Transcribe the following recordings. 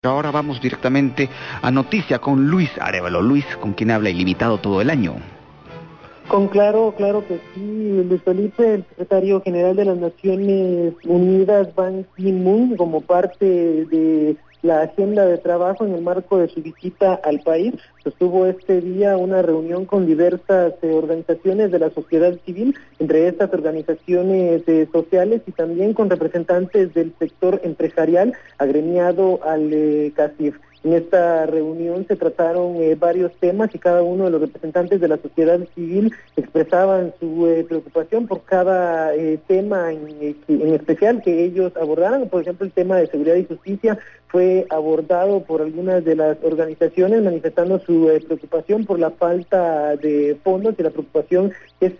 Ahora vamos directamente a Noticia con Luis Arévalo. Luis, con quien habla ilimitado todo el año. Claro que sí, Luis Felipe, el secretario general de las Naciones Unidas, Ban Ki-moon, como parte de la agenda de trabajo en el marco de su visita al país, sostuvo este día una reunión con diversas organizaciones de la sociedad civil, entre estas organizaciones sociales y también con representantes del sector empresarial agremiado al CACIF. En esta reunión se trataron varios temas y cada uno de los representantes de la sociedad civil expresaban su preocupación por cada tema en especial que ellos abordaran. Por ejemplo, el tema de seguridad y justicia fue abordado por algunas de las organizaciones manifestando su preocupación por la falta de fondos y la preocupación pues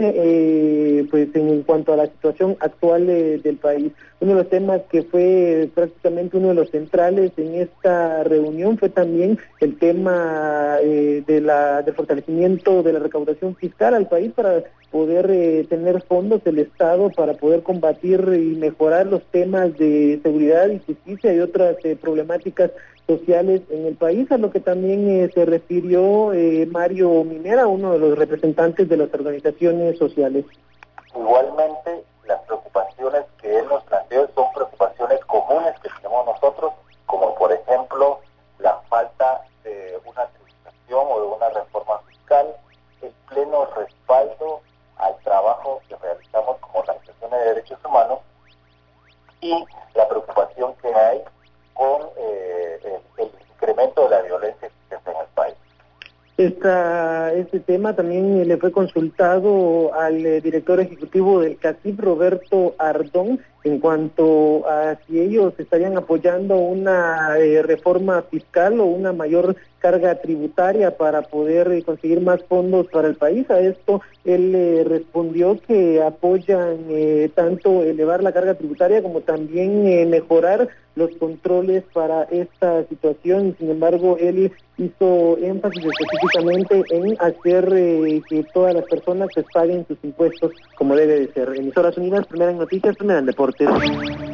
en cuanto a la situación actual del país. Uno de los temas que fue prácticamente uno de los centrales en esta reunión fue también el tema del fortalecimiento de la recaudación fiscal al país para poder tener fondos del Estado para poder combatir y mejorar los temas de seguridad y justicia y otras problemáticas sociales en el país, a lo que también se refirió Mario Minera, uno de los representantes de las organizaciones sociales. Igualmente, las preocupaciones que él nos planteó son preocupaciones comunes que tenemos nosotros, como por ejemplo la falta de una tributación o de una reforma fiscal, el pleno respaldo al trabajo que realizamos como organizaciones de derechos humanos y la preocupación que hay con el incremento de la violencia existente en el país. Este tema también le fue consultado al director ejecutivo del CACIF, Roberto Ardón, en cuanto a si ellos estarían apoyando una reforma fiscal o una mayor carga tributaria para poder conseguir más fondos para el país. A esto él respondió que apoyan tanto elevar la carga tributaria como también mejorar los controles para esta situación. Sin embargo, él hizo énfasis específicamente en hacer que todas las personas pues paguen sus impuestos como debe de ser. Emisoras Unidas, primera en noticias, primera en deportes.